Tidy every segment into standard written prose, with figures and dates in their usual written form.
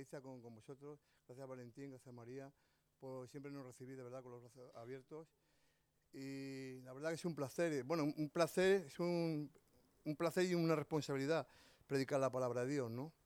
Maritza, con vosotros. Gracias Valentín, gracias María, por siempre nos recibir de verdad con los brazos abiertos. Y la verdad que es un placer, bueno, un placer, es un placer y una responsabilidad predicar la palabra de Dios, ¿no?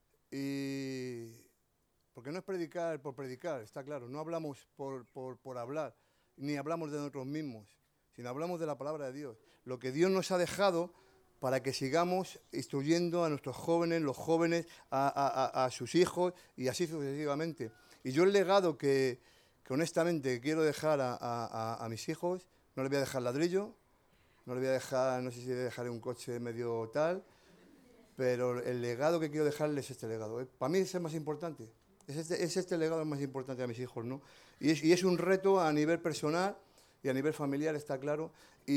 Y porque no es predicar por predicar, está claro, no hablamos por hablar, ni hablamos de nosotros mismos, sino hablamos de la palabra de Dios. Lo que Dios nos ha dejado para que sigamos instruyendo a nuestros jóvenes, los jóvenes, a sus hijos y así sucesivamente. Y yo el legado que honestamente quiero dejar a mis hijos, no les voy a dejar ladrillo, no les voy a dejar, no sé si dejaré un coche medio tal, pero el legado que quiero dejarles es este legado. Para mí es el más importante, es este legado el más importante a mis hijos, ¿no? Y es un reto a nivel personal y a nivel familiar, está claro,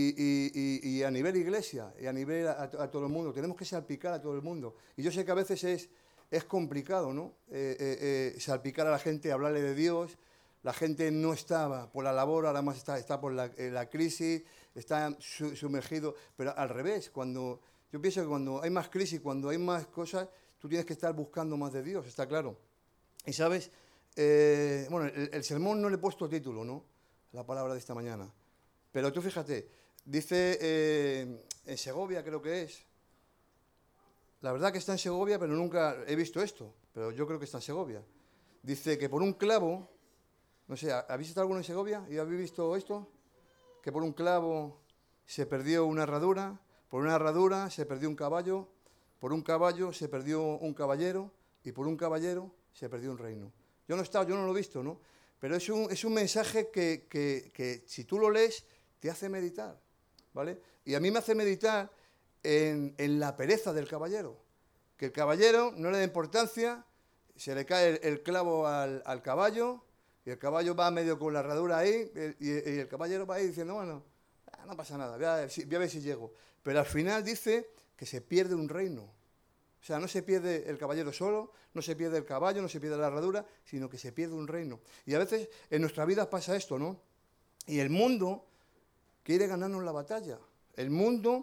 y a nivel iglesia, y a nivel a todo el mundo. Tenemos que salpicar a todo el mundo. Y yo sé que a veces es complicado, ¿no? Salpicar a la gente, hablarle de Dios. La gente no estaba por la labor, ahora más está por la crisis, está sumergido. Pero al revés, yo pienso que cuando hay más crisis, cuando hay más cosas, tú tienes que estar buscando más de Dios, está claro. Y sabes, bueno, el sermón no le he puesto título, ¿no? La palabra de esta mañana. Pero tú fíjate, dice en Segovia creo que es. La verdad que está en Segovia, pero nunca he visto esto. Pero yo creo que está en Segovia. Dice que por un clavo, no sé, ¿habéis estado alguno en Segovia y habéis visto esto? Que por un clavo se perdió una herradura, por una herradura se perdió un caballo, por un caballo se perdió un caballero y por un caballero se perdió un reino. Yo no he estado, yo no lo he visto, ¿no? Pero es un mensaje que si tú lo lees, te hace meditar, ¿vale? Y a mí me hace meditar en la pereza del caballero. Que el caballero no le da importancia, se le cae el clavo al caballo, y el caballo va medio con la herradura ahí, y el caballero va ahí diciendo, bueno, no pasa nada, voy a ver si llego. Pero al final dice que se pierde un reino. O sea, no se pierde el caballero solo, no se pierde el caballo, no se pierde la herradura, sino que se pierde un reino. Y a veces en nuestra vida pasa esto, ¿no? Y el mundo quiere ganarnos la batalla. El mundo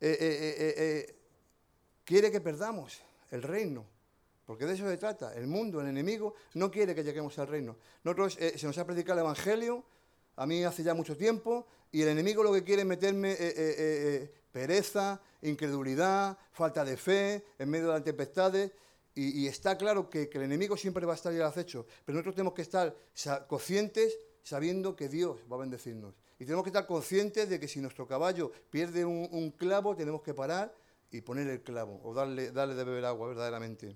quiere que perdamos el reino, porque de eso se trata. El mundo, el enemigo, no quiere que lleguemos al reino. Nosotros se nos ha predicado el Evangelio, a mí hace ya mucho tiempo, y el enemigo lo que quiere es meterme pereza, incredulidad, falta de fe, en medio de las tempestades, y está claro que el enemigo siempre va a estar ahí al acecho, pero nosotros tenemos que estar conscientes sabiendo que Dios va a bendecirnos. Y tenemos que estar conscientes de que si nuestro caballo pierde un clavo, tenemos que parar y poner el clavo, o darle de beber agua, verdaderamente.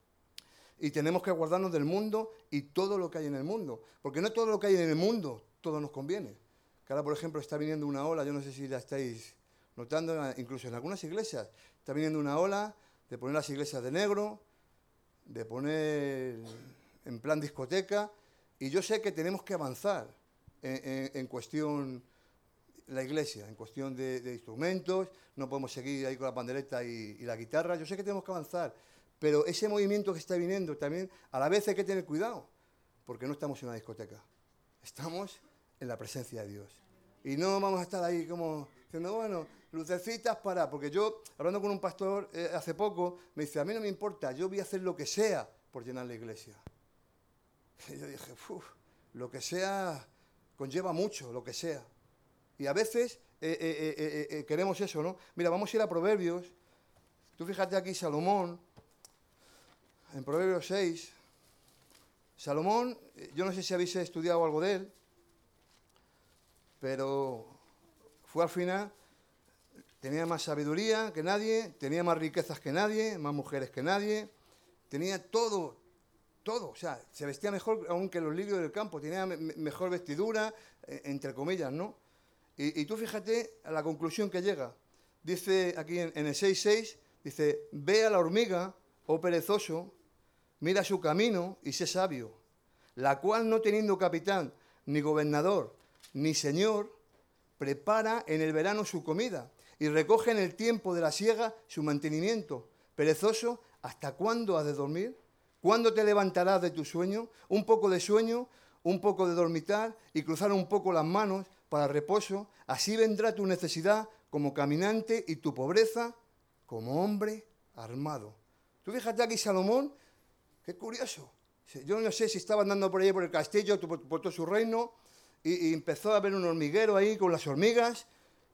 Y tenemos que guardarnos del mundo y todo lo que hay en el mundo, porque no todo lo que hay en el mundo, todo nos conviene. Que ahora, por ejemplo, está viniendo una ola, yo no sé si la estáis notando, incluso en algunas iglesias, está viniendo una ola de poner las iglesias de negro, de poner en plan discoteca, y yo sé que tenemos que avanzar en cuestión la iglesia, en cuestión de instrumentos, no podemos seguir ahí con la pandereta y la guitarra, yo sé que tenemos que avanzar, pero ese movimiento que está viniendo también, a la vez hay que tener cuidado, porque no estamos en una discoteca, estamos en la presencia de Dios. Y no vamos a estar ahí como diciendo, bueno, lucecitas para... Porque yo, hablando con un pastor hace poco, me dice, a mí no me importa, yo voy a hacer lo que sea por llenar la iglesia. Y yo dije, lo que sea conlleva mucho, lo que sea. Y a veces queremos eso, ¿no? Mira, vamos a ir a Proverbios. Tú fíjate aquí Salomón, en Proverbios 6. Salomón, yo no sé si habéis estudiado algo de él, pero fue al final, tenía más sabiduría que nadie, tenía más riquezas que nadie, más mujeres que nadie, tenía todo, o sea, se vestía mejor aún que los lirios del campo, tenía mejor vestidura, entre comillas, ¿no? Y tú fíjate a la conclusión que llega. Dice aquí en el 6.6, dice, ve a la hormiga, oh perezoso, mira su camino y sé sabio, la cual no teniendo capitán, ni gobernador, ni señor, prepara en el verano su comida y recoge en el tiempo de la siega su mantenimiento. Perezoso, ¿hasta cuándo has de dormir? ¿Cuándo te levantarás de tu sueño? Un poco de sueño, un poco de dormitar y cruzar un poco las manos para reposo. Así vendrá tu necesidad como caminante y tu pobreza como hombre armado. Tú fíjate aquí Salomón, qué curioso. Yo no sé si estaba andando por ahí por el castillo, por todo su reino, y empezó a ver un hormiguero ahí con las hormigas,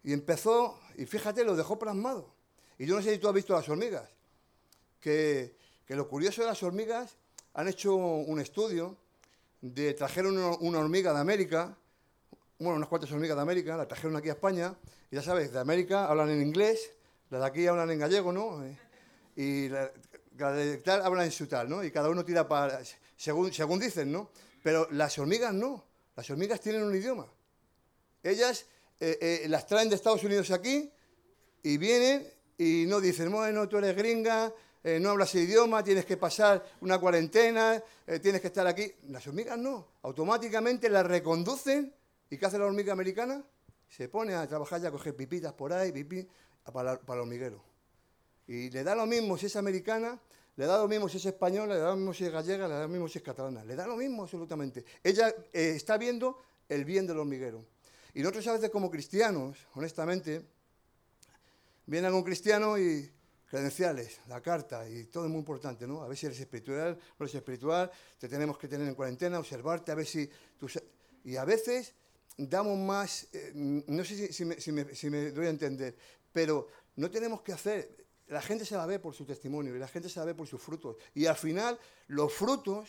y fíjate, lo dejó plasmado. Y yo no sé si tú has visto las hormigas, que lo curioso de las hormigas, han hecho un estudio, trajeron una hormiga de América, bueno, unas cuantas hormigas de América, la trajeron aquí a España, y ya sabes, de América hablan en inglés, las de aquí hablan en gallego, ¿no? Y la de tal hablan en su tal, ¿no? Y cada uno tira para, según dicen, ¿no? Pero las hormigas no, las hormigas tienen un idioma. Ellas las traen de Estados Unidos aquí y vienen y no dicen, bueno, tú eres gringa, no hablas el idioma, tienes que pasar una cuarentena, tienes que estar aquí. Las hormigas no, automáticamente las reconducen. ¿Y qué hace la hormiga americana? Se pone a trabajar ya a coger pipitas por ahí, para el hormiguero. Y le da lo mismo si es americana, le da lo mismo si es española, le da lo mismo si es gallega, le da lo mismo si es catalana. Le da lo mismo absolutamente. Ella está viendo el bien del hormiguero. Y nosotros a veces como cristianos, honestamente, viene algún cristiano y credenciales, la carta, y todo es muy importante, ¿no? A ver si eres espiritual, no eres espiritual, te tenemos que tener en cuarentena, observarte, a ver si tú... Y a veces damos más, no sé si me doy a entender, pero no tenemos que hacer, la gente se la ve por su testimonio y la gente se la ve por sus frutos. Y al final, los frutos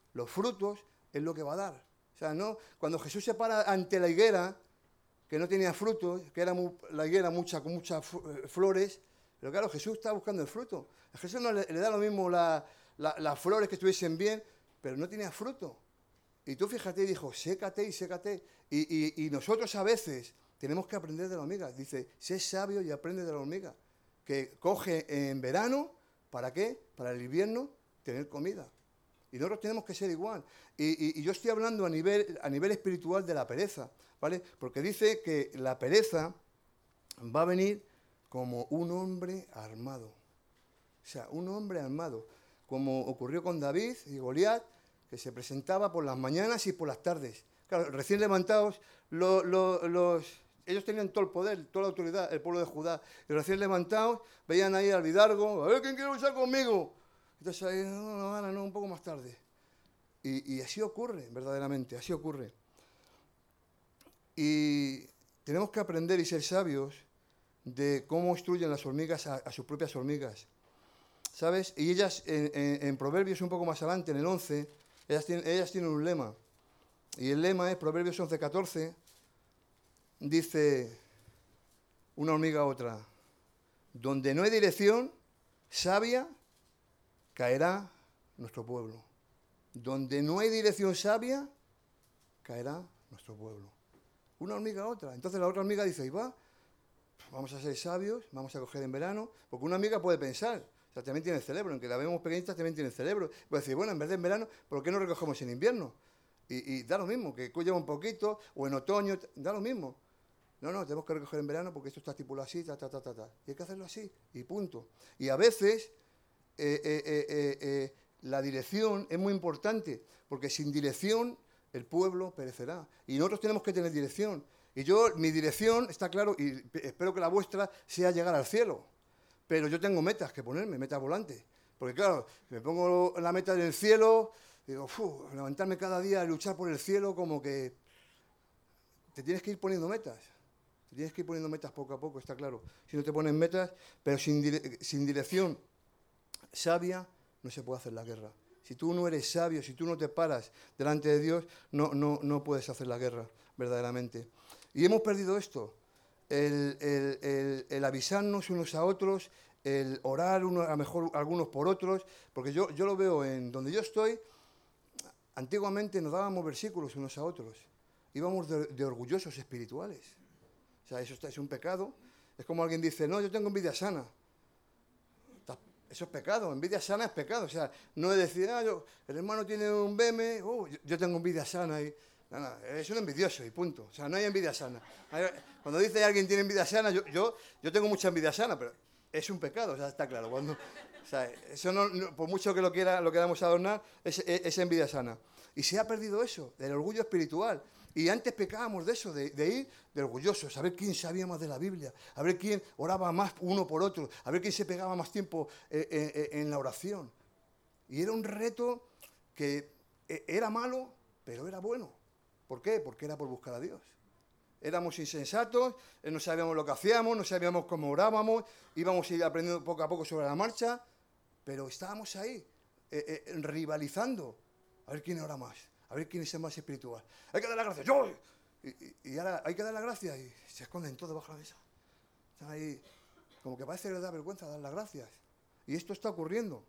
es lo que va a dar. O sea, ¿no? Cuando Jesús se para ante la higuera, que no tenía frutos, que era la higuera con muchas flores, pero claro, Jesús está buscando el fruto. A Jesús no le da lo mismo las flores que estuviesen bien, pero no tenía fruto. Y tú fíjate, dijo, sécate y sécate. Y nosotros a veces tenemos que aprender de la hormiga. Dice, sé sabio y aprende de la hormiga. Que coge en verano, ¿para qué? Para el invierno tener comida. Y nosotros tenemos que ser igual. Y yo estoy hablando a nivel espiritual de la pereza, ¿vale? Porque dice que la pereza va a venir como un hombre armado. O sea, un hombre armado. Como ocurrió con David y Goliat, que se presentaba por las mañanas y por las tardes. Claro, recién levantados, ellos tenían todo el poder, toda la autoridad, el pueblo de Judá. Y recién levantados, veían ahí al lidargo, a ver, ¿quién quiere luchar conmigo? Entonces ahí, no, un poco más tarde. Y así ocurre, verdaderamente, así ocurre. Y tenemos que aprender y ser sabios de cómo instruyen las hormigas a sus propias hormigas. ¿Sabes? Y ellas, en Proverbios un poco más adelante, en el 11, ellas tienen un lema. Y el lema es, Proverbios 11:14, dice una hormiga a otra, donde no hay dirección sabia, caerá nuestro pueblo. Donde no hay dirección sabia, caerá nuestro pueblo. Una hormiga a otra. Entonces la otra hormiga dice, y va, vamos a ser sabios, vamos a coger en verano, porque una hormiga puede pensar, o sea, también tiene el cerebro, aunque la vemos pequeñita, también tiene el cerebro. Puede decir, bueno, en vez de en verano, ¿por qué no recogemos en invierno? Y da lo mismo, que lleva un poquito, o en otoño, da lo mismo. No, tenemos que recoger en verano porque esto está estipulado así, Y hay que hacerlo así, y punto. Y a veces la dirección es muy importante, porque sin dirección el pueblo perecerá. Y nosotros tenemos que tener dirección. Y mi dirección, está claro, y espero que la vuestra sea llegar al cielo. Pero yo tengo metas que ponerme, metas volantes. Porque claro, si me pongo la meta del cielo, digo, levantarme cada día a luchar por el cielo, como que te tienes que ir poniendo metas. Te tienes que ir poniendo metas poco a poco, está claro. Si no te pones metas, pero sin dirección sabia, no se puede hacer la guerra. Si tú no eres sabio, si tú no te paras delante de Dios, no puedes hacer la guerra, verdaderamente. Y hemos perdido esto. El avisarnos unos a otros, el orar a lo mejor algunos por otros, porque yo lo veo en donde yo estoy, antiguamente nos dábamos versículos unos a otros, íbamos de orgullosos espirituales. O sea, eso es un pecado. Es como alguien dice, no, yo tengo envidia sana. Eso es pecado, envidia sana es pecado. O sea, no es decir, el hermano tiene un BM, yo tengo envidia sana y... No, es un envidioso y punto. O sea, no hay envidia sana. Cuando dice que alguien tiene envidia sana, yo tengo mucha envidia sana, pero es un pecado, o sea, está claro. O sea, eso por mucho que lo queramos adornar, es envidia sana. Y se ha perdido eso, del orgullo espiritual. Y antes pecábamos de eso, de ir de orgullosos, a ver quién sabía más de la Biblia, a ver quién oraba más uno por otro, a ver quién se pegaba más tiempo en la oración. Y era un reto que era malo, pero era bueno. ¿Por qué? Porque era por buscar a Dios. Éramos insensatos, no sabíamos lo que hacíamos, no sabíamos cómo orábamos, íbamos a ir aprendiendo poco a poco sobre la marcha, pero estábamos ahí, rivalizando. A ver quién ora más, a ver quién es el más espiritual. Hay que dar las gracias, yo. Y ahora hay que dar las gracias y se esconden todos bajo la mesa. Están ahí, como que parece que les da vergüenza dar las gracias. Y esto está ocurriendo.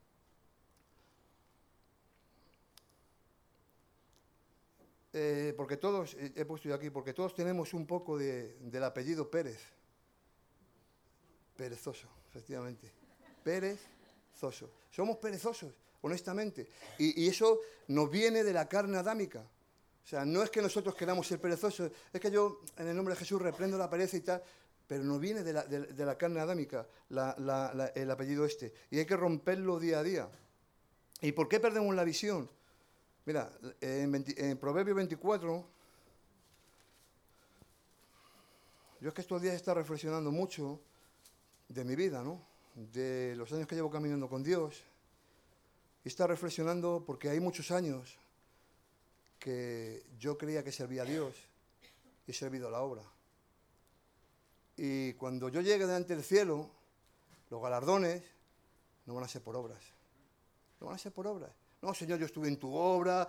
Porque todos, he puesto yo aquí, porque todos tenemos un poco del apellido Pérez. Perezoso, efectivamente. Perezoso. Somos perezosos, honestamente. Y eso nos viene de la carne adámica. O sea, no es que nosotros queramos ser perezosos, es que yo, en el nombre de Jesús, reprendo la pereza y tal, pero nos viene de la carne adámica el apellido este. Y hay que romperlo día a día. ¿Y por qué perdemos la visión? Mira, en Proverbios 24, yo es que estos días he estado reflexionando mucho de mi vida, ¿no? De los años que llevo caminando con Dios. Y he estado reflexionando porque hay muchos años que yo creía que servía a Dios y he servido a la obra. Y cuando yo llegue delante del cielo, los galardones no van a ser por obras. No van a ser por obras. No, Señor, yo estuve en tu obra,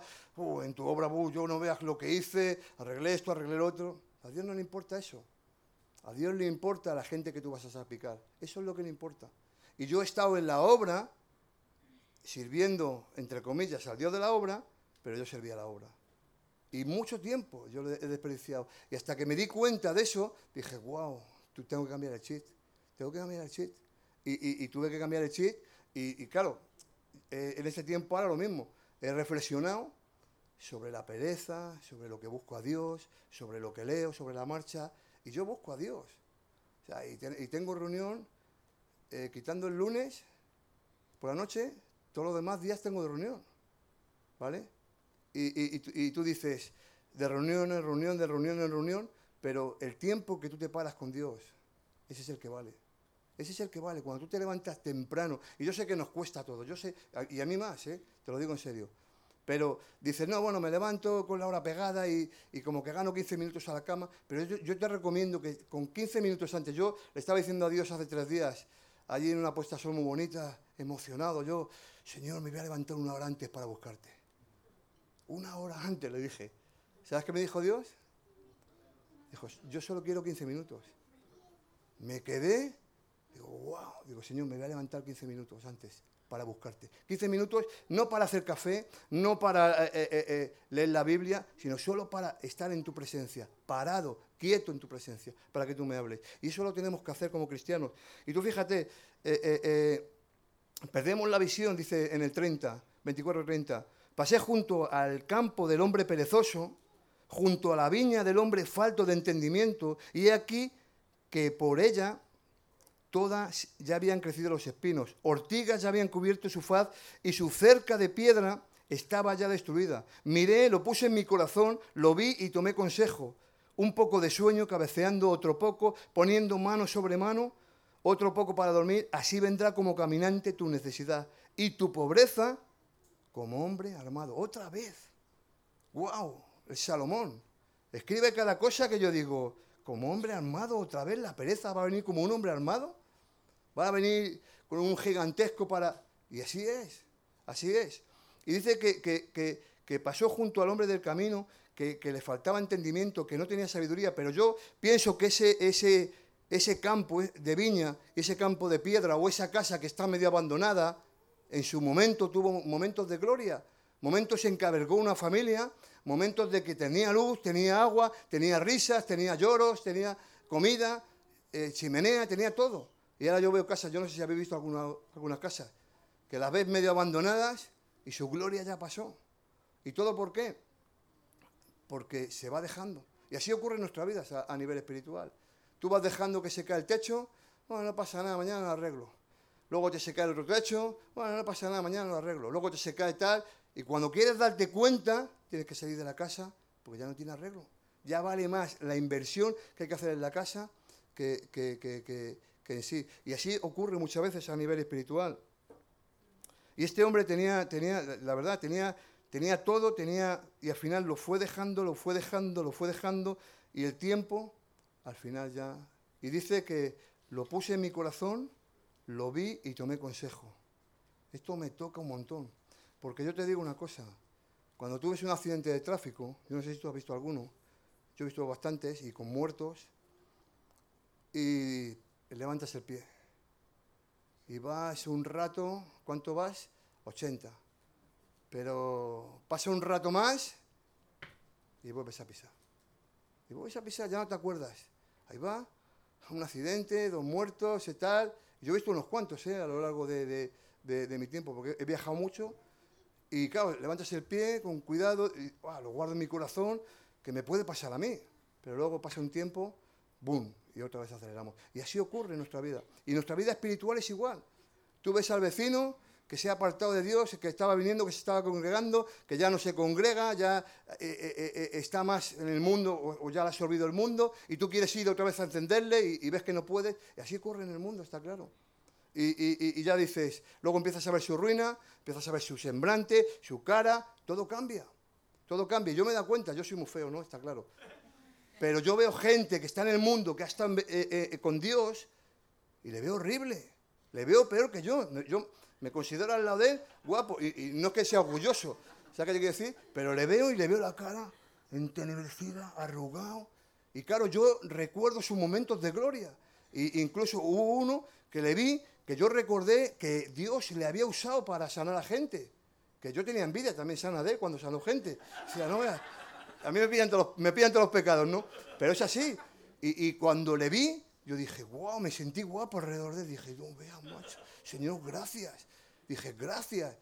yo no veas lo que hice, arreglé esto, arreglé lo otro. A Dios no le importa eso. A Dios le importa la gente que tú vas a salpicar. Eso es lo que le importa. Y yo he estado en la obra, sirviendo, entre comillas, al Dios de la obra, pero yo servía a la obra. Y mucho tiempo yo lo he desperdiciado. Y hasta que me di cuenta de eso, dije, wow, tengo que cambiar el chip. Tengo que cambiar el chip. Y tuve que cambiar el chip. Y claro, en ese tiempo ahora lo mismo. He reflexionado sobre la pereza, sobre lo que busco a Dios, sobre lo que leo, sobre la marcha. Y yo busco a Dios. O sea, y tengo reunión, quitando el lunes por la noche, todos los demás días tengo de reunión. ¿Vale? Y tú dices, de reunión en reunión, de reunión en reunión, pero el tiempo que tú te paras con Dios, ese es el que vale. Ese es el que vale, cuando tú te levantas temprano. Y yo sé que nos cuesta todo, yo sé, y a mí más, te lo digo en serio. Pero dices, no, bueno, me levanto con la hora pegada y como que gano 15 minutos a la cama, pero yo te recomiendo que con 15 minutos antes, yo le estaba diciendo a Dios hace 3 días, allí en una puesta de sol muy bonita, emocionado, yo, Señor, me voy a levantar 1 hora antes para buscarte. 1 hora antes, le dije. ¿Sabes qué me dijo Dios? Dijo, yo solo quiero 15 minutos. Me quedé, digo, wow, digo, Señor, me voy a levantar 15 minutos antes para buscarte. 15 minutos, no para hacer café, no para leer la Biblia, sino solo para estar en tu presencia, parado, quieto en tu presencia, para que tú me hables. Y eso lo tenemos que hacer como cristianos. Y tú fíjate, perdemos la visión, dice en el 24-30, pasé junto al campo del hombre perezoso, junto a la viña del hombre falto de entendimiento, y he aquí que por ella todas ya habían crecido los espinos, ortigas ya habían cubierto su faz, y su cerca de piedra estaba ya destruida. Miré, lo puse en mi corazón, lo vi y tomé consejo. Un poco de sueño, cabeceando otro poco, poniendo mano sobre mano, otro poco para dormir, así vendrá como caminante tu necesidad, y tu pobreza como hombre armado. Otra vez. ¡Wow! El Salomón. Escribe cada cosa que yo digo, como hombre armado, otra vez la pereza va a venir como un hombre armado. Va a venir con un gigantesco para... Y así es, así es. Y dice que pasó junto al hombre del camino, que le faltaba entendimiento, que no tenía sabiduría, pero yo pienso que ese campo de viña, ese campo de piedra o esa casa que está medio abandonada, en su momento tuvo momentos de gloria, momentos en que albergó una familia, momentos de que tenía luz, tenía agua, tenía risas, tenía lloros, tenía comida, chimenea, tenía todo. Y ahora yo veo casas, yo no sé si habéis visto algunas casas, que las ves medio abandonadas y su gloria ya pasó. ¿Y todo por qué? Porque se va dejando. Y así ocurre en nuestra vida a nivel espiritual. Tú vas dejando que se cae el techo, bueno, no pasa nada, mañana lo arreglo. Luego te se cae el otro techo, bueno, no pasa nada, mañana lo arreglo. Luego te se cae tal, y cuando quieres darte cuenta, tienes que salir de la casa porque ya no tiene arreglo. Ya vale más la inversión que hay que hacer en la casa que en sí. Y así ocurre muchas veces a nivel espiritual. Y este hombre la verdad, tenía todo, y al final lo fue dejando, y el tiempo, al final ya... Y dice que lo puse en mi corazón, lo vi y tomé consejo. Esto me toca un montón, porque yo te digo una cosa, cuando tú ves un accidente de tráfico, yo no sé si tú has visto alguno, yo he visto bastantes, y con muertos, y levantas el pie. Y vas un rato, ¿cuánto vas? 80. Pero pasa un rato más y vuelves a pisar. Y vuelves a pisar, ya no te acuerdas. Ahí va, un accidente, 2 muertos y tal. Yo he visto unos cuantos a lo largo de mi tiempo, porque he viajado mucho. Y claro, levantas el pie con cuidado, y lo guardo en mi corazón, que me puede pasar a mí. Pero luego pasa un tiempo, ¡boom!, y otra vez aceleramos. Y así ocurre en nuestra vida. Y nuestra vida espiritual es igual. Tú ves al vecino que se ha apartado de Dios, que estaba viniendo, que se estaba congregando, que ya no se congrega, ya está más en el mundo, o ya le ha absorbido el mundo, y tú quieres ir otra vez a entenderle y ves que no puedes. Y así ocurre en el mundo, está claro. Y ya dices, luego empiezas a ver su ruina, empiezas a ver su semblante, su cara, todo cambia. Todo cambia. Yo me da cuenta, yo soy muy feo, ¿no? Está claro. Pero yo veo gente que está en el mundo, que ha estado con Dios, y le veo horrible. Le veo peor que yo. Yo me considero al lado de él guapo, y no es que sea orgulloso, ¿sabes qué quiero decir? Pero le veo la cara entenebrecida, arrugado. Y claro, yo recuerdo sus momentos de gloria. Y incluso hubo uno que le vi, que yo recordé que Dios le había usado para sanar a gente. Que yo tenía envidia también sana de él cuando sanó gente. O sea, no, a mí me pillan todos los pecados, ¿no? Pero es así. Y cuando le vi, yo dije, wow, me sentí guapo alrededor de él. Dije, no, vea, macho, Señor, gracias. Dije, gracias.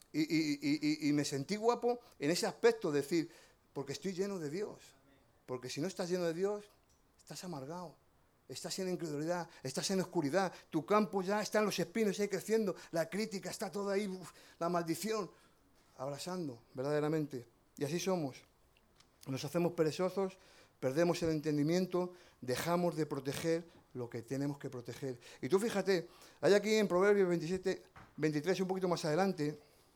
Y me sentí guapo en ese aspecto, de decir, porque estoy lleno de Dios. Porque si no estás lleno de Dios, estás amargado. Estás en incredulidad, estás en oscuridad. Tu campo ya está en los espinos ahí creciendo. La crítica está toda ahí, la maldición, abrazando, verdaderamente. Y así somos. Nos hacemos perezosos, perdemos el entendimiento, dejamos de proteger lo que tenemos que proteger. Y tú fíjate, hay aquí en Proverbios 27, 23, un poquito más adelante,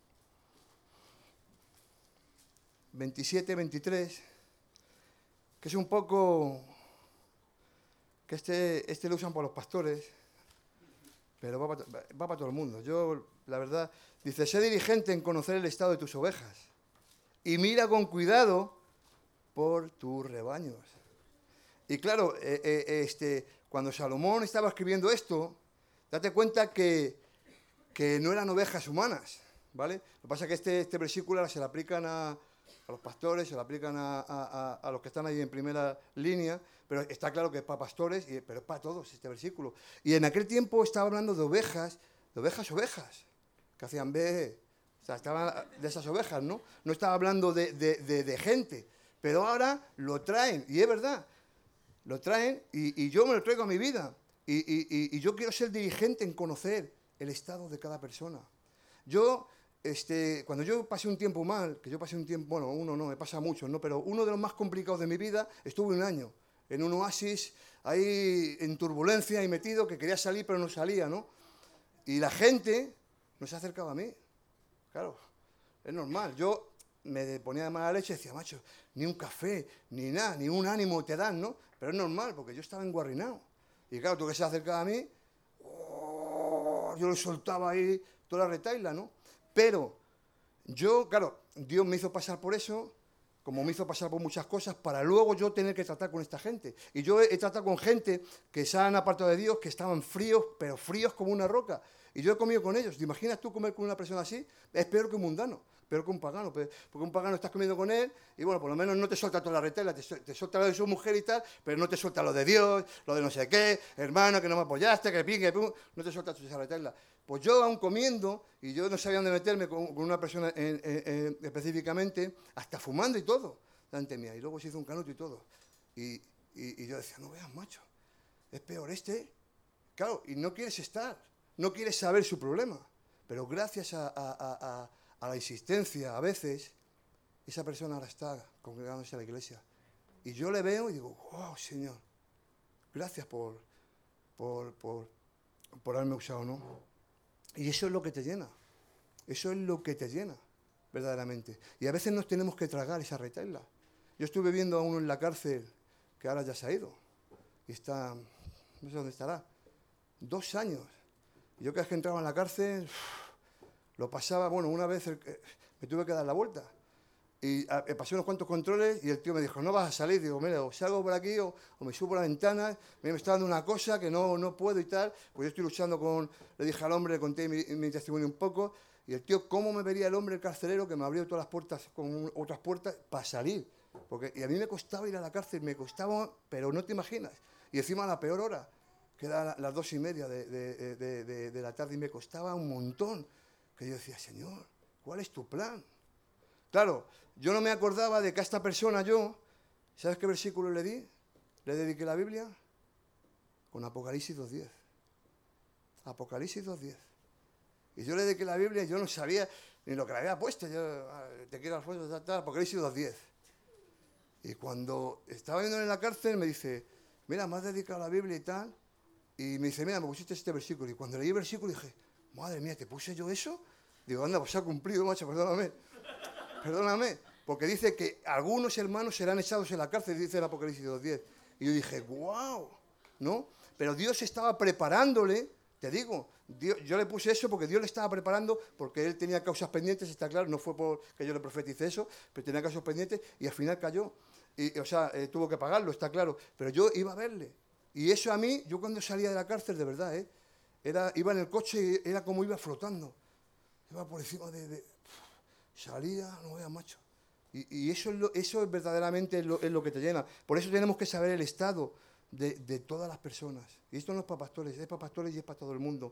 27, 23, que es un poco, que este lo usan para los pastores, pero va para todo el mundo. Yo, la verdad, dice, sé diligente en conocer el estado de tus ovejas y mira con cuidado por tus rebaños. Y claro, cuando Salomón estaba escribiendo esto, date cuenta que no eran ovejas humanas, ¿vale? Lo que pasa es que este versículo se le aplican a los pastores, se le aplican a los que están ahí en primera línea, pero está claro que es para pastores, pero es para todos este versículo. Y en aquel tiempo estaba hablando de ovejas, que hacían B, o sea, estaban de esas ovejas, ¿no? No estaba hablando de gente, pero ahora lo traen, y es verdad, lo traen, y yo me lo traigo a mi vida, y yo quiero ser diligente en conocer el estado de cada persona. Yo, cuando yo pasé un tiempo mal, que yo pasé un tiempo, bueno, uno no, me pasa mucho, ¿no? Pero uno de los más complicados de mi vida, estuve 1 año en un oasis, ahí en turbulencia y metido, que quería salir pero no salía, ¿no? Y la gente no se acercaba a mí, claro, es normal. Yo me ponía de mala leche y decía, macho, ni un café, ni nada, ni un ánimo te dan, ¿no? Pero es normal, porque yo estaba enguarrinado. Y claro, tú que se acercaba a mí, yo le soltaba ahí toda la retahíla, ¿no? Pero yo, claro, Dios me hizo pasar por eso, como me hizo pasar por muchas cosas, para luego yo tener que tratar con esta gente. Y yo he tratado con gente que se han apartado de Dios, que estaban fríos, pero fríos como una roca. Y yo he comido con ellos. ¿Te imaginas tú comer con una persona así? Es peor que un mundano, peor que un pagano. Porque un pagano estás comiendo con él y, bueno, por lo menos no te suelta toda la retela, te suelta lo de su mujer y tal, pero no te suelta lo de Dios, lo de no sé qué, hermano, que no me apoyaste, que ping, que pum, no te suelta toda esa retela. Pues yo aún comiendo, y yo no sabía dónde meterme con una persona específicamente, hasta fumando y todo, delante mía. Y luego se hizo un canuto y todo. Y yo decía, no veas, macho, es peor claro, y no quieres estar, no quieres saber su problema. Pero gracias a la insistencia, a veces, esa persona ahora está congregándose a la iglesia. Y yo le veo y digo, wow, Señor, gracias por haberme usado, ¿no? Y eso es lo que te llena. Eso es lo que te llena, verdaderamente. Y a veces nos tenemos que tragar esa retahíla. Yo estuve viendo a uno en la cárcel, que ahora ya se ha ido, y está, no sé dónde estará, 2 años. Y yo cada vez que entraba en la cárcel, lo pasaba, bueno, una vez me tuve que dar la vuelta. Y pasé unos cuantos controles y el tío me dijo, no vas a salir. Digo, mira, o salgo por aquí o me subo por la ventana. Mira, me está dando una cosa que no puedo y tal. Pues yo estoy luchando con... Le dije al hombre, le conté mi testimonio un poco. Y el tío, ¿cómo me vería el hombre, el carcelero, que me abrió todas las puertas con otras puertas para salir? Y a mí me costaba ir a la cárcel, me costaba, pero no te imaginas. Y encima a la peor hora, que era las 2:30 de la tarde, y me costaba un montón. Que yo decía, Señor, ¿cuál es tu plan? Claro, yo no me acordaba de que a esta persona ¿sabes qué versículo le di? Le dediqué la Biblia con Apocalipsis 2:10. Apocalipsis 2:10. Y yo le dediqué la Biblia y yo no sabía ni lo que le había puesto. Yo, te quiero Alfonso, Apocalipsis 2:10. Y cuando estaba viendo en la cárcel me dice, mira, me has dedicado la Biblia y tal. Y me dice, mira, me pusiste este versículo. Y cuando leí el versículo dije, madre mía, ¿te puse yo eso? Digo, anda, pues se ha cumplido, macho, perdóname. Perdóname, porque dice que algunos hermanos serán echados en la cárcel, dice el Apocalipsis 2:10. Y yo dije, wow, ¿no? Pero Dios estaba preparándole, te digo, yo le puse eso porque Dios le estaba preparando, porque él tenía causas pendientes, está claro, no fue porque yo le profeticé eso, pero tenía causas pendientes y al final cayó. Tuvo que pagarlo, está claro, pero yo iba a verle. Y eso a mí, yo cuando salía de la cárcel, de verdad, iba en el coche y era como iba flotando. Iba por encima salía, no veas, macho. Y eso es verdaderamente es lo que te llena. Por eso tenemos que saber el estado de todas las personas. Y esto no es para pastores, es para pastores y es para todo el mundo.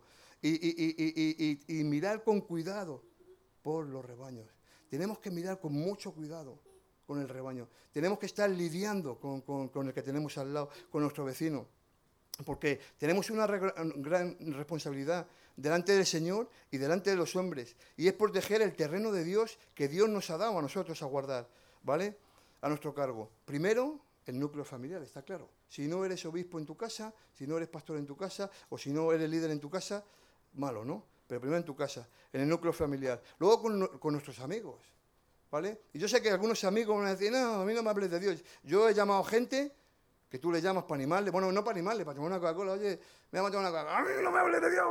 Y mirar con cuidado por los rebaños. Tenemos que mirar con mucho cuidado con el rebaño. Tenemos que estar lidiando con el que tenemos al lado, con nuestro vecino. Porque tenemos una gran responsabilidad delante del Señor y delante de los hombres. Y es proteger el terreno de Dios que Dios nos ha dado a nosotros a guardar, ¿vale? A nuestro cargo. Primero, el núcleo familiar, está claro. Si no eres obispo en tu casa, si no eres pastor en tu casa, o si no eres líder en tu casa, malo, ¿no? Pero primero en tu casa, en el núcleo familiar. Luego con nuestros amigos, ¿vale? Y yo sé que algunos amigos van a decir, no, a mí no me hables de Dios. Yo he llamado gente que tú le llamas para animarle, bueno, no para animarle, para tomar una Coca-Cola, oye, me voy a tomar una Coca-Cola, ¡a mí no me hables de Dios!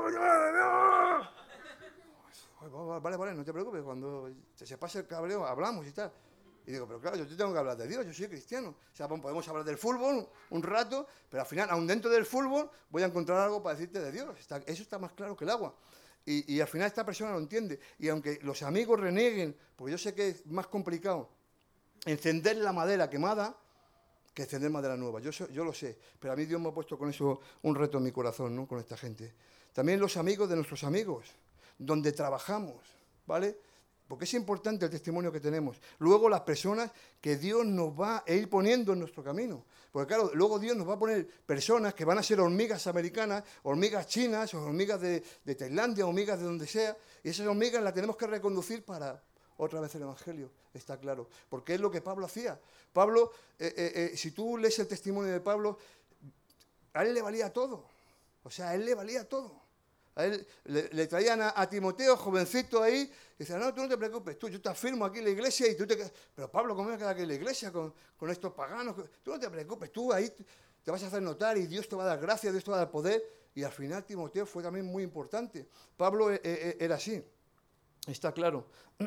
Vale, no te preocupes, cuando se pase el cabreo hablamos y tal. Y digo, pero claro, yo te tengo que hablar de Dios, yo soy cristiano. O sea, podemos hablar del fútbol un rato, pero al final, aun dentro del fútbol, voy a encontrar algo para decirte de Dios. Eso está más claro que el agua. Y al final esta persona lo entiende. Y aunque los amigos renieguen, porque yo sé que es más complicado encender la madera quemada que encender madera nueva. Yo lo sé, pero a mí Dios me ha puesto con eso un reto en mi corazón, ¿no? Con esta gente. También los amigos de nuestros amigos, donde trabajamos, ¿vale? Porque es importante el testimonio que tenemos. Luego las personas que Dios nos va a ir poniendo en nuestro camino. Porque claro, luego Dios nos va a poner personas que van a ser hormigas americanas, hormigas chinas, o hormigas de Tailandia, hormigas de donde sea, y esas hormigas las tenemos que reconducir para otra vez el Evangelio, está claro. Porque es lo que Pablo hacía. Pablo, si tú lees el testimonio de Pablo, a él le valía todo. O sea, a él le valía todo. A él le traían a Timoteo, jovencito ahí, y decían, no, tú no te preocupes, yo te afirmo aquí en la iglesia y tú te quedas. Pero Pablo, ¿cómo me queda aquí en la iglesia con estos paganos? Tú no te preocupes, tú ahí te vas a hacer notar y Dios te va a dar gracia, Dios te va a dar poder. Y al final Timoteo fue también muy importante. Pablo era así. Está claro.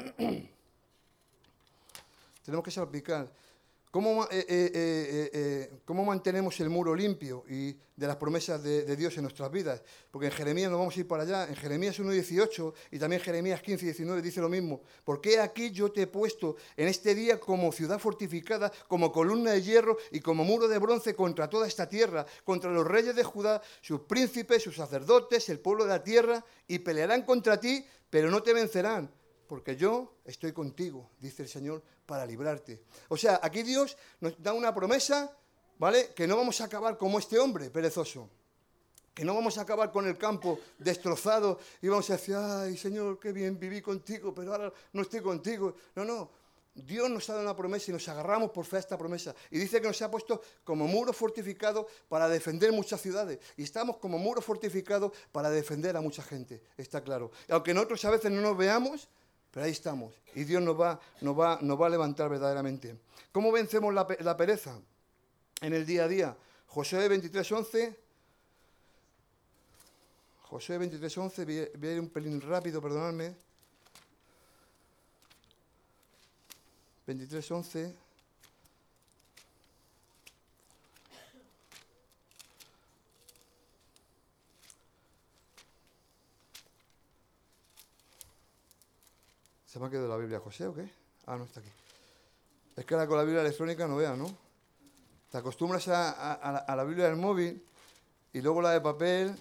Tenemos que salpicar. ¿Cómo mantenemos el muro limpio y de las promesas de Dios en nuestras vidas? Porque en Jeremías nos vamos a ir para allá. En Jeremías 1:18 y también Jeremías 15:19 dice lo mismo. Porque aquí yo te he puesto en este día como ciudad fortificada, como columna de hierro y como muro de bronce contra toda esta tierra, contra los reyes de Judá, sus príncipes, sus sacerdotes, el pueblo de la tierra, y pelearán contra ti, pero no te vencerán, porque yo estoy contigo, dice el Señor, para librarte. O sea, aquí Dios nos da una promesa, ¿vale? Que no vamos a acabar como este hombre perezoso, que no vamos a acabar con el campo destrozado y vamos a decir, ay, Señor, qué bien viví contigo, pero ahora no estoy contigo. No, Dios nos ha dado una promesa y nos agarramos por fe a esta promesa. Y dice que nos ha puesto como muro fortificado para defender muchas ciudades. Y estamos como muro fortificado para defender a mucha gente, está claro. Y aunque nosotros a veces no nos veamos, pero ahí estamos. Y Dios nos va a levantar verdaderamente. ¿Cómo vencemos la pereza en el día a día? Josué 23:11. Josué 23:11, voy a ir un pelín rápido, perdonadme. 23:11. ¿Se me ha quedado la Biblia, José, o qué? Ah, no está aquí. Es que ahora con la Biblia electrónica no veas, ¿no? Te acostumbras a la Biblia del móvil y luego la de papel.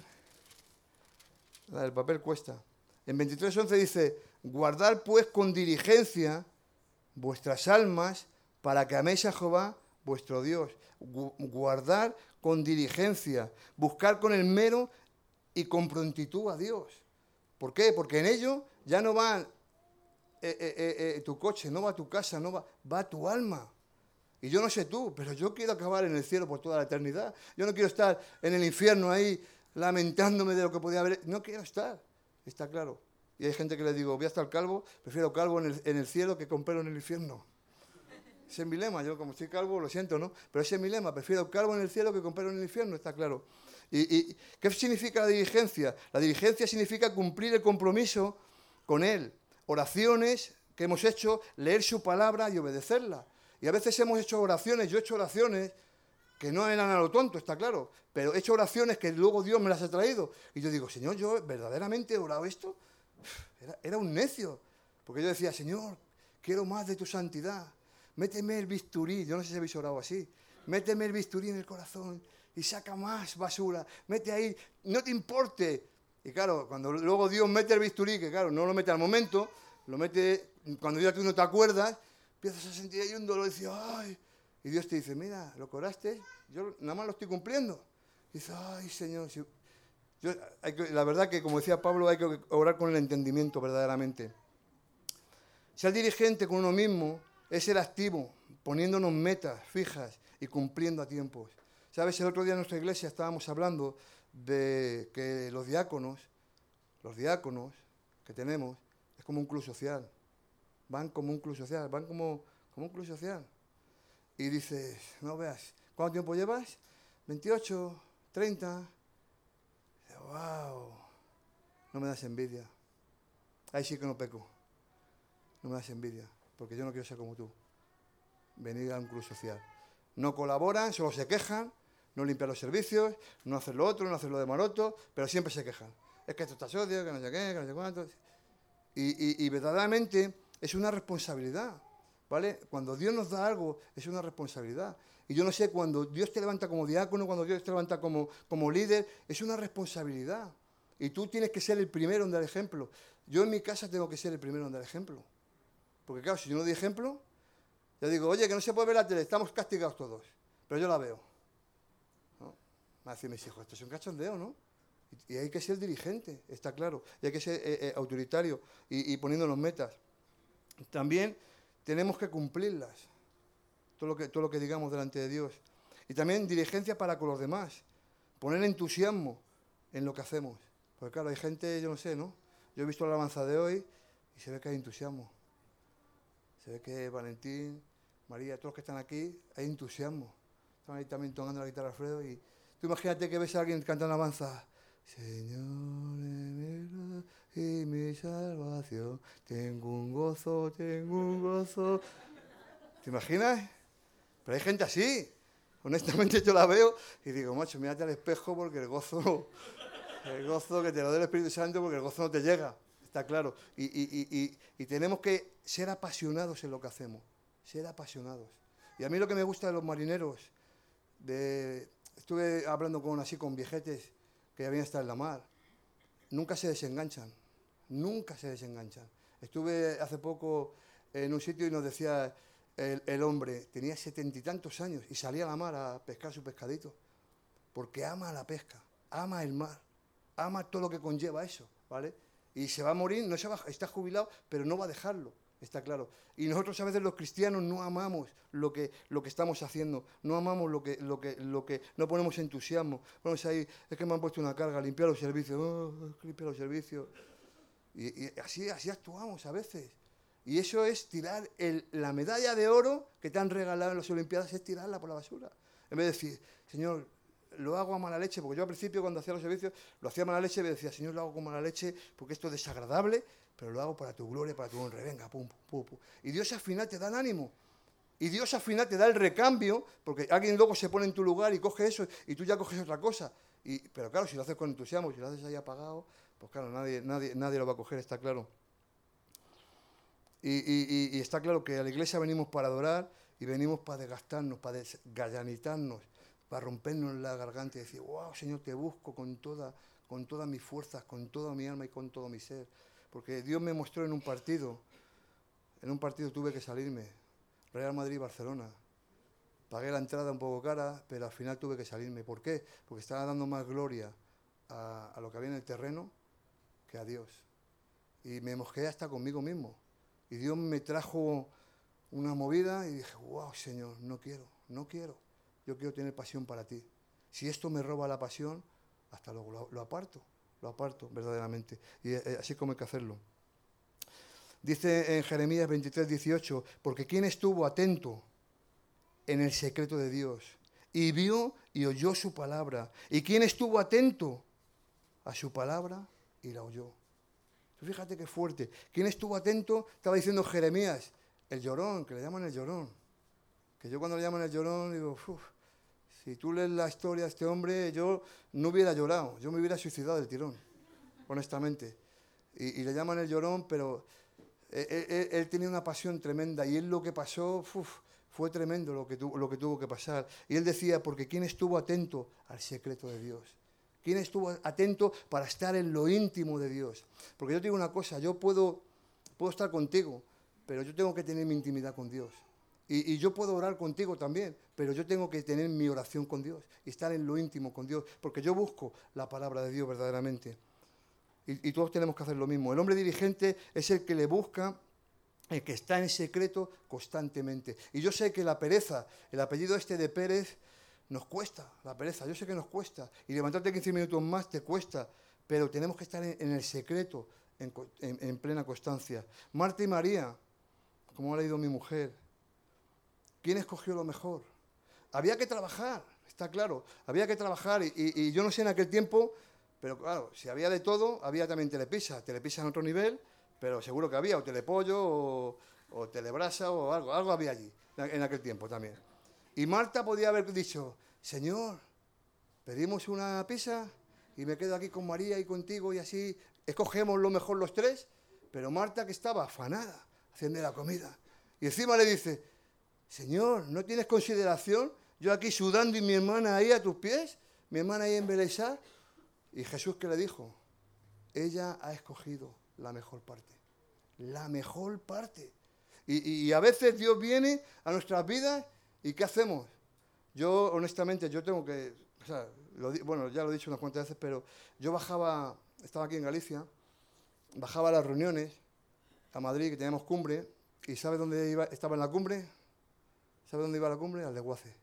La del papel cuesta. En 23:11 dice, guardad pues con diligencia vuestras almas para que améis a Jehová vuestro Dios. Guardar con diligencia, buscar con esmero y con prontitud a Dios. ¿Por qué? Porque en ello ya no va tu coche, no va tu casa, va tu alma. Y yo no sé tú, pero yo quiero acabar en el cielo por toda la eternidad. Yo no quiero estar en el infierno ahí lamentándome de lo que podía haber. No quiero estar, está claro. Y hay gente que le digo, voy a estar calvo, prefiero calvo en el cielo que con pelo en el infierno. Ese es mi lema, yo como estoy calvo, lo siento, ¿no? Pero ese es mi lema, prefiero calvo en el cielo que con pelo en el infierno, está claro. ¿Y qué significa la diligencia? La diligencia significa cumplir el compromiso con Él. Oraciones que hemos hecho, leer su palabra y obedecerla. Y a veces hemos hecho oraciones, yo he hecho oraciones que no eran a lo tonto, está claro, pero he hecho oraciones que luego Dios me las ha traído. Y yo digo, Señor, ¿yo verdaderamente he orado esto? Era un necio, porque yo decía, Señor, quiero más de tu santidad. Méteme el bisturí, yo no sé si habéis orado así, méteme el bisturí en el corazón y saca más basura, mete ahí, no te importe. Y claro, cuando luego Dios mete el bisturí, que claro, no lo mete al momento, lo mete cuando ya tú no te acuerdas, empiezas a sentir ahí un dolor y dices, ¡ay! Y Dios te dice, mira, lo que oraste, yo nada más lo estoy cumpliendo. Y dices, ¡ay, Señor! La verdad que, como decía Pablo, hay que orar con el entendimiento verdaderamente. Ser diligente con uno mismo es ser activo, poniéndonos metas fijas y cumpliendo a tiempos. ¿Sabes? El otro día en nuestra iglesia estábamos hablando de que los diáconos que tenemos, es como un club social. Van como un club social, van como un club social. Y dices, no veas, ¿cuánto tiempo llevas? 28, 30. ¡Wow! No me das envidia. Ahí sí que no peco. No me das envidia, porque yo no quiero ser como tú. Venir a un club social. No colaboran, solo se quejan, no limpian los servicios, no hacen lo otro, no hacen lo de maroto, pero siempre se quejan. Es que esto está socio, que no sé qué, que no sé cuánto. Y verdaderamente es una responsabilidad, ¿vale? Cuando Dios nos da algo, es una responsabilidad. Y yo no sé, cuando Dios te levanta como diácono, cuando Dios te levanta como líder, es una responsabilidad. Y tú tienes que ser el primero en dar ejemplo. Yo en mi casa tengo que ser el primero en dar ejemplo. Porque claro, si yo no doy ejemplo, yo digo, oye, que no se puede ver la tele, estamos castigados todos. Pero yo la veo. ¿No? Me van a decir mis hijos, esto es un cachondeo, ¿no? Y hay que ser dirigente, está claro. Y hay que ser autoritario y poniéndonos metas. También tenemos que cumplirlas. Todo lo que digamos delante de Dios. Y también diligencia para con los demás. Poner entusiasmo en lo que hacemos. Porque claro, hay gente, yo no sé, ¿no? Yo he visto la alabanza de hoy y se ve que hay entusiasmo. Se ve que Valentín, María, todos los que están aquí, hay entusiasmo. Están ahí también tocando la guitarra Alfredo y tú imagínate que ves a alguien cantando alabanza. Señor, mi verdad y mi salvación, tengo un gozo. ¿Te imaginas? Pero hay gente así. Honestamente yo la veo y digo, macho, mírate al espejo porque el gozo que te lo dé el Espíritu Santo, porque el gozo no te llega, está claro. Y tenemos que ser apasionados en lo que hacemos, ser apasionados. Y a mí lo que me gusta de los marineros, estuve hablando con viejetes que habían estado en la mar, nunca se desenganchan. Estuve hace poco en un sitio y nos decía el hombre, tenía 70 y tantos años y salía a la mar a pescar su pescadito, porque ama la pesca, ama el mar, ama todo lo que conlleva eso, ¿vale? Y se va a morir, no se va, está jubilado, pero no va a dejarlo, está claro. Y nosotros a veces los cristianos no amamos lo que estamos haciendo, no amamos lo que no ponemos entusiasmo. Ponemos ahí, es que me han puesto una carga, limpiar los servicios, limpiar los servicios. Y así actuamos a veces. Y eso es tirar la medalla de oro que te han regalado en las Olimpiadas, es tirarla por la basura. En vez de decir, Señor, lo hago a mala leche, porque yo al principio cuando hacía los servicios lo hacía a mala leche y me decía, Señor, lo hago con mala leche porque esto es desagradable, pero lo hago para tu gloria, para tu honra. Venga, pum, pum, pum. Y Dios al final te da el ánimo. Y Dios al final te da el recambio, porque alguien luego se pone en tu lugar y coge eso y tú ya coges otra cosa. Pero claro, si lo haces con entusiasmo, si lo haces ahí apagado, pues claro, nadie lo va a coger, está claro. Y está claro que a la iglesia venimos para adorar y venimos para desgastarnos, para desgallanitarnos, para rompernos la garganta y decir, wow, Señor, te busco con todas mis fuerzas, con toda mi alma y con todo mi ser. Porque Dios me mostró en un partido tuve que salirme, Real Madrid-Barcelona. Pagué la entrada un poco cara, pero al final tuve que salirme. ¿Por qué? Porque estaba dando más gloria a lo que había en el terreno que a Dios. Y me mosqué hasta conmigo mismo. Y Dios me trajo una movida y dije, wow, Señor, no quiero. Yo quiero tener pasión para ti. Si esto me roba la pasión, hasta luego, lo aparto verdaderamente. Y así como hay que hacerlo. Dice en Jeremías 23, 18, porque ¿quién estuvo atento en el secreto de Dios y vio y oyó su palabra? ¿Y quién estuvo atento a su palabra y la oyó? Fíjate qué fuerte. ¿Quién estuvo atento? Estaba diciendo Jeremías, el llorón, que le llaman el llorón. Que yo cuando le llaman el llorón digo, si tú lees la historia de este hombre, yo no hubiera llorado, yo me hubiera suicidado del tirón, honestamente. Y le llaman el llorón, pero él tenía una pasión tremenda y él lo que pasó, fue tremendo lo que tuvo que pasar. Y él decía, porque ¿quién estuvo atento al secreto de Dios? ¿Quién estuvo atento para estar en lo íntimo de Dios? Porque yo te digo una cosa, yo puedo estar contigo, pero yo tengo que tener mi intimidad con Dios. Y yo puedo orar contigo también, pero yo tengo que tener mi oración con Dios y estar en lo íntimo con Dios, porque yo busco la palabra de Dios verdaderamente. Y todos tenemos que hacer lo mismo. El hombre diligente es el que le busca, el que está en secreto constantemente. Y yo sé que la pereza, el apellido este de Pérez, nos cuesta, la pereza, yo sé que nos cuesta. Y levantarte 15 minutos más te cuesta, pero tenemos que estar en el secreto, en plena constancia. Marta y María, como ha leído mi mujer, ¿quién escogió lo mejor? Había que trabajar, está claro, había que trabajar y yo no sé en aquel tiempo, pero claro, si había de todo, había también Telepizza en otro nivel, pero seguro que había, o Telepollo, o Telebrasa, o algo había allí, en aquel tiempo también. Y Marta podía haber dicho, Señor, pedimos una pizza y me quedo aquí con María y contigo y así escogemos lo mejor los tres, pero Marta, que estaba afanada haciendo la comida, y encima le dice, Señor, ¿no tienes consideración? Yo aquí sudando y mi hermana ahí a tus pies, mi hermana ahí embelesada. Y Jesús, ¿qué le dijo? Ella ha escogido la mejor parte. La mejor parte. Y a veces Dios viene a nuestras vidas y ¿qué hacemos? Yo, honestamente, yo tengo que... O sea, bueno, ya lo he dicho unas cuantas veces, pero yo bajaba, estaba aquí en Galicia, bajaba a las reuniones a Madrid, que teníamos cumbre, y ¿sabe dónde estaba en la cumbre? ¿Sabe dónde iba la cumbre? Al desguace.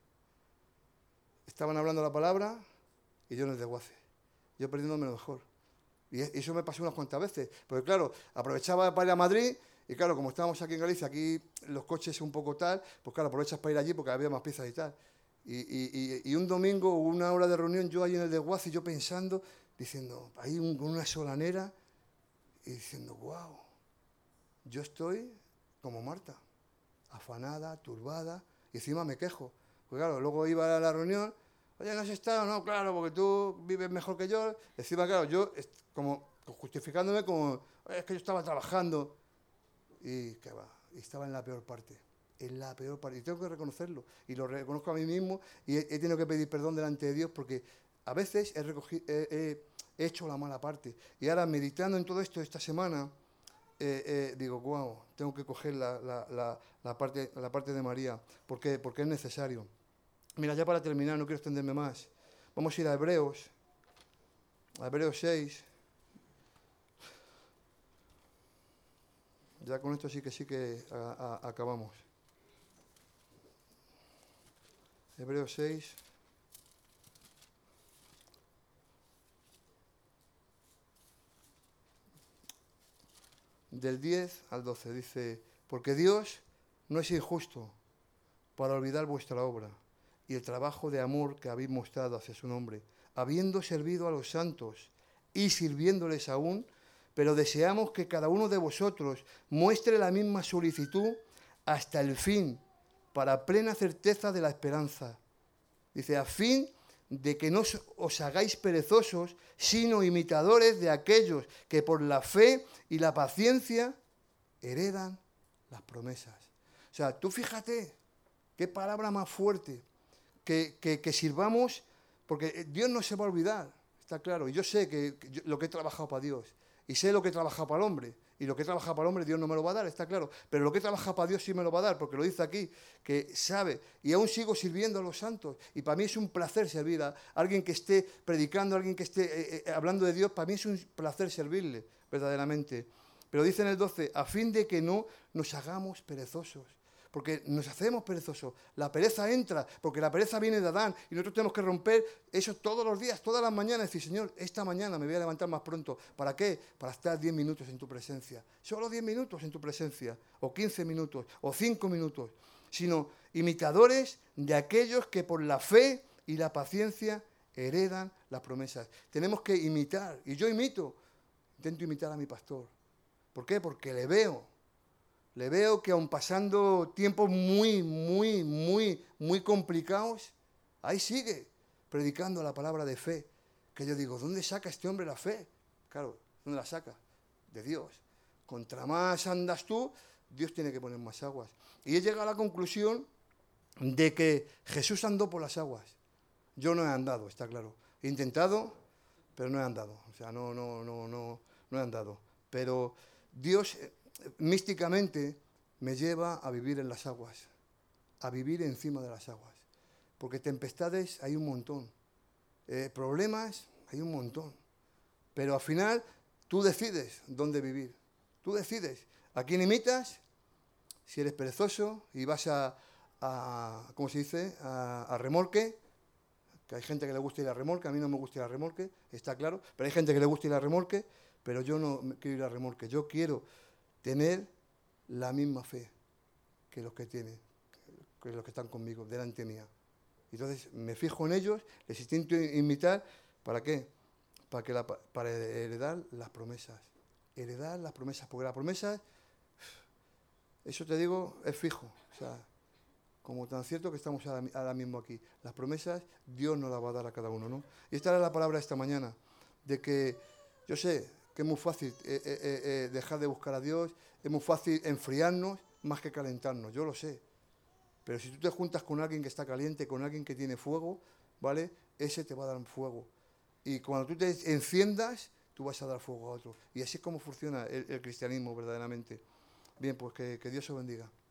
Estaban hablando la palabra y yo en el desguace. Yo perdiéndome lo mejor. Y eso me pasó unas cuantas veces. Porque claro, aprovechaba para ir a Madrid y claro, como estábamos aquí en Galicia, aquí los coches un poco tal, pues claro, aprovechas para ir allí porque había más piezas y tal. Y un domingo, una hora de reunión, yo ahí en el desguace, yo pensando, diciendo, ahí con una solanera, y diciendo, wow, yo estoy como Marta, afanada, turbada, y encima me quejo. Pues claro, luego iba a la reunión, oye, ¿no has estado? No, claro, porque tú vives mejor que yo. Encima, claro, yo como justificándome como, es que yo estaba trabajando. Y que va, y estaba en la peor parte. En la peor parte. Y tengo que reconocerlo. Y lo reconozco a mí mismo y he tenido que pedir perdón delante de Dios porque a veces he hecho la mala parte. Y ahora, meditando en todo esto esta semana, digo, wow, tengo que coger la parte de María. ¿Por qué? Porque es necesario. Mira, ya para terminar, no quiero extenderme más. Vamos a ir a Hebreos 6. Ya con esto sí que acabamos. Hebreos 6. Del 10 al 12 dice, porque Dios no es injusto para olvidar vuestra obra y el trabajo de amor que habéis mostrado hacia su nombre, habiendo servido a los santos y sirviéndoles aún, pero deseamos que cada uno de vosotros muestre la misma solicitud hasta el fin, para plena certeza de la esperanza. Dice, a fin de que no os hagáis perezosos, sino imitadores de aquellos que por la fe y la paciencia heredan las promesas. O sea, tú fíjate, qué palabra más fuerte, que sirvamos, porque Dios no se va a olvidar, está claro. Y yo sé lo que he trabajado para Dios, y sé lo que he trabajado para el hombre, y lo que he trabajado para el hombre Dios no me lo va a dar, está claro. Pero lo que he trabajado para Dios sí me lo va a dar, porque lo dice aquí, que sabe. Y aún sigo sirviendo a los santos. Y para mí es un placer servir a alguien que esté predicando, a alguien que esté hablando de Dios. Para mí es un placer servirle, verdaderamente. Pero dice en el 12, a fin de que no nos hagamos perezosos. Porque nos hacemos perezosos. La pereza entra, porque la pereza viene de Adán. Y nosotros tenemos que romper eso todos los días, todas las mañanas. Decir, Señor, esta mañana me voy a levantar más pronto. ¿Para qué? Para estar 10 minutos en tu presencia. Solo 10 minutos en tu presencia. O 15 minutos, o 5 minutos. Sino imitadores de aquellos que por la fe y la paciencia heredan las promesas. Tenemos que imitar. Y yo intento imitar a mi pastor. ¿Por qué? Porque le veo que aun pasando tiempos muy complicados, ahí sigue predicando la palabra de fe. Que yo digo, ¿dónde saca este hombre la fe? Claro, ¿dónde la saca? De Dios. Contra más andas tú, Dios tiene que poner más aguas. Y he llegado a la conclusión de que Jesús andó por las aguas. Yo no he andado, está claro. He intentado, pero no he andado. O sea, no he andado. Pero Dios místicamente me lleva a vivir en las aguas, a vivir encima de las aguas. Porque tempestades hay un montón, problemas hay un montón. Pero al final tú decides dónde vivir. Tú decides a quién imitas, si eres perezoso y vas ¿cómo se dice?, a remolque, que hay gente que le gusta ir a remolque, a mí no me gusta ir a remolque, está claro, pero hay gente que le gusta ir a remolque, pero yo no quiero ir a remolque, yo quiero tener la misma fe que los que están conmigo, delante mía. Entonces me fijo en ellos, les intento imitar, ¿para qué? Para heredar las promesas. Heredar las promesas, porque las promesas, eso te digo, es fijo. O sea, como tan cierto que estamos ahora mismo aquí. Las promesas Dios nos las va a dar a cada uno, ¿no? Y esta era la palabra esta mañana, de que yo sé que es muy fácil dejar de buscar a Dios, es muy fácil enfriarnos más que calentarnos, yo lo sé. Pero si tú te juntas con alguien que está caliente, con alguien que tiene fuego, ¿vale? Ese te va a dar fuego. Y cuando tú te enciendas, tú vas a dar fuego a otro. Y así es como funciona el cristianismo verdaderamente. Bien, pues que Dios os bendiga.